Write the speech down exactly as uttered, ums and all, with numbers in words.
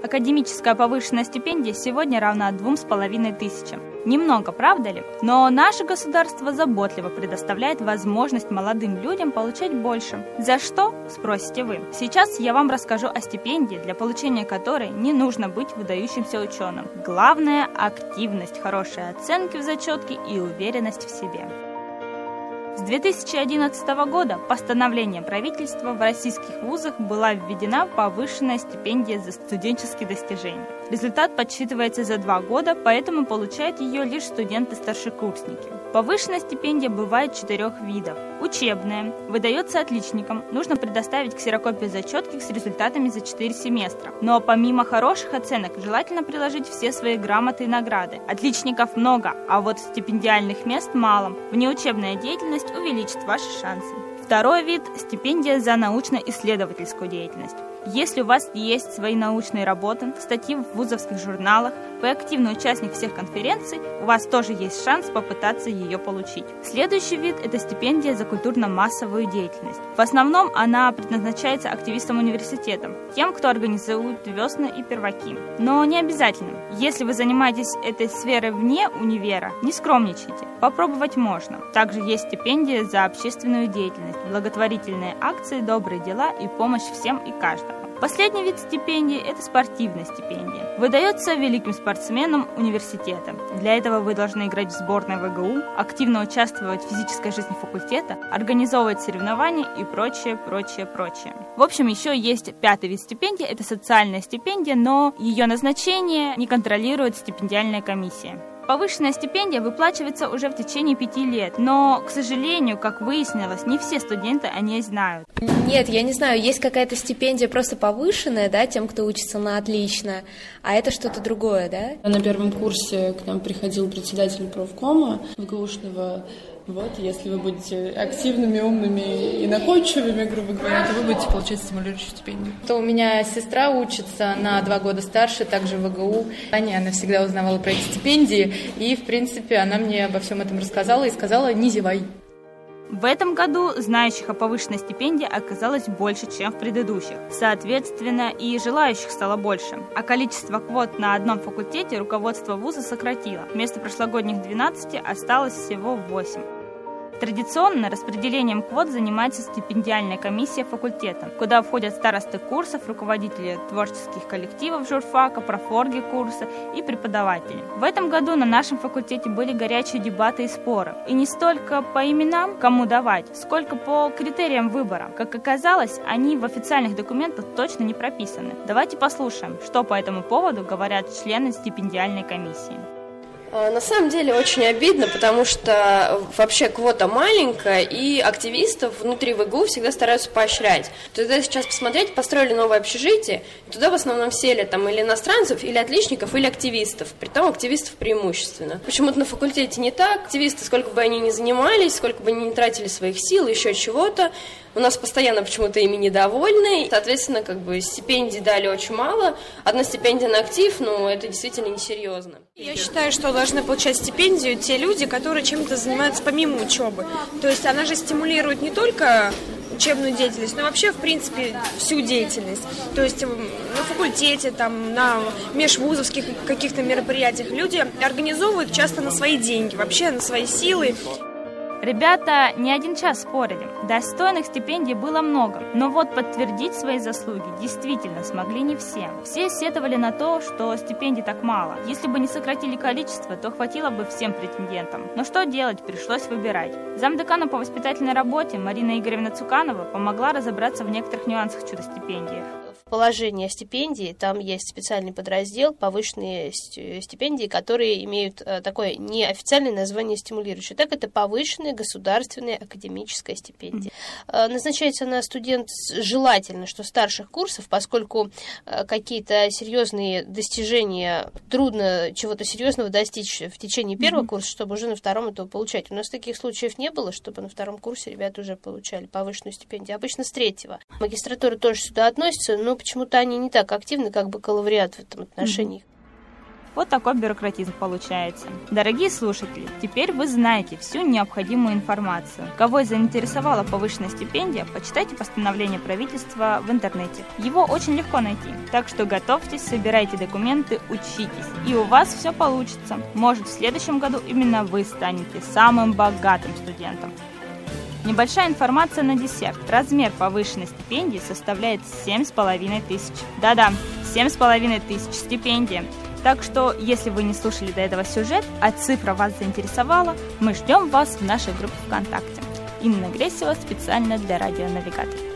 Академическая повышенная стипендия сегодня равна двум с половиной тысячам. Немного, правда ли? Но наше государство заботливо предоставляет возможность молодым людям получать больше. За что, спросите вы? Сейчас я вам расскажу о стипендии, для получения которой не нужно быть выдающимся ученым. Главное – активность, хорошие оценки в зачетке и уверенность в себе. С две тысячи одиннадцатого года постановлением правительства в российских вузах была введена повышенная стипендия за студенческие достижения. Результат подсчитывается за два года, поэтому получают ее лишь студенты-старшекурсники. Повышенная стипендия бывает четырех видов. Учебная, выдается отличникам, нужно предоставить ксерокопию зачетки с результатами за четыре семестра. Но помимо хороших оценок, желательно приложить все свои грамоты и награды. Отличников много, а вот стипендиальных мест мало. Внеучебная деятельность увеличит ваши шансы. Второй вид – стипендия за научно-исследовательскую деятельность. Если у вас есть свои научные работы, статьи в вузовских журналах, вы активный участник всех конференций, у вас тоже есть шанс попытаться ее получить. Следующий вид – это стипендия за культурно-массовую деятельность. В основном она предназначается активистам университетам, тем, кто организует весны и перваки. Но не обязательно. Если вы занимаетесь этой сферой вне универа, не скромничайте. Попробовать можно. Также есть стипендия за общественную деятельность, благотворительные акции, добрые дела и помощь всем и каждому. Последний вид стипендии – это спортивная стипендия. Выдается великим спортсменам университета. Для этого вы должны играть в сборной ВГУ, активно участвовать в физической жизни факультета, организовывать соревнования и прочее, прочее, прочее. В общем, еще есть пятый вид стипендии – это социальная стипендия, но ее назначение не контролирует стипендиальная комиссия. Повышенная стипендия выплачивается уже в течение пяти лет, но, к сожалению, как выяснилось, не все студенты о ней знают. Нет, я не знаю, есть какая-то стипендия просто повышенная, да, тем, кто учится на отлично, а это что-то другое, да? На первом курсе к нам приходил председатель профкома ВГУшного. Вот, если вы будете активными, умными и находчивыми, грубо говоря, то вы будете получать стимулирующую стипендию. То у меня сестра учится на два года старше, также в ВГУ. Аня, она всегда узнавала про эти стипендии, и, в принципе, она мне обо всем этом рассказала и сказала: не зевай. В этом году знающих о повышенной стипендии оказалось больше, чем в предыдущих. Соответственно, и желающих стало больше. А количество квот на одном факультете руководство вуза сократило. Вместо прошлогодних двенадцати осталось всего восемь. Традиционно распределением квот занимается стипендиальная комиссия факультета, куда входят старосты курсов, руководители творческих коллективов журфака, профорги курса и преподаватели. В этом году на нашем факультете были горячие дебаты и споры. И не столько по именам, кому давать, сколько по критериям выбора. Как оказалось, они в официальных документах точно не прописаны. Давайте послушаем, что по этому поводу говорят члены стипендиальной комиссии. На самом деле очень обидно, потому что вообще квота маленькая, и активистов внутри ВГУ всегда стараются поощрять. Туда сейчас посмотреть, построили новое общежитие, и туда в основном сели там или иностранцев, или отличников, или активистов, притом активистов преимущественно. Почему-то на факультете не так. Активисты, сколько бы они ни занимались, сколько бы они ни тратили своих сил, еще чего-то, у нас постоянно почему-то ими недовольны. Соответственно, как бы стипендий дали очень мало. Одна стипендия на актив, ну, это действительно несерьезно. Я считаю, что должны получать стипендию те люди, которые чем-то занимаются помимо учебы. То есть она же стимулирует не только учебную деятельность, но вообще, в принципе, всю деятельность. То есть на факультете, там, на межвузовских каких-то мероприятиях люди организовывают часто на свои деньги, вообще на свои силы. Ребята не один час спорили. Достойных стипендий было много, но вот подтвердить свои заслуги действительно смогли не все. Все сетовали на то, что стипендий так мало. Если бы не сократили количество, то хватило бы всем претендентам. Но что делать, пришлось выбирать. Замдекана по воспитательной работе Марина Игоревна Цуканова помогла разобраться в некоторых нюансах чудо-стипендии. В положении о стипендии там есть специальный подраздел «Повышенные стипендии», которые имеют такое неофициальное название «стимулирующие». Так, это повышенная государственная академическая стипендия. Mm-hmm. Назначается она студент желательно, что старших курсов, поскольку какие-то серьезные достижения, трудно чего-то серьезного достичь в течение первого mm-hmm. курса, чтобы уже на втором этого получать. У нас таких случаев не было, чтобы на втором курсе ребята уже получали повышенную стипендию. Обычно с третьего. Магистратура тоже сюда относится, но почему-то они не так активны, как бакалавриат в этом отношении. Вот такой бюрократизм получается. Дорогие слушатели, теперь вы знаете всю необходимую информацию. Кого заинтересовала повышенная стипендия, почитайте постановление правительства в интернете. Его очень легко найти. Так что готовьтесь, собирайте документы, учитесь. И у вас все получится. Может, в следующем году именно вы станете самым богатым студентом. Небольшая информация на десерт. Размер повышенной стипендии составляет семь с половиной тысяч. Да-да, семь с половиной тысяч стипендия. Так что, если вы не слушали до этого сюжет, а цифра вас заинтересовала, мы ждем вас в нашей группе ВКонтакте. Инна Гресева специально для радионавигатора.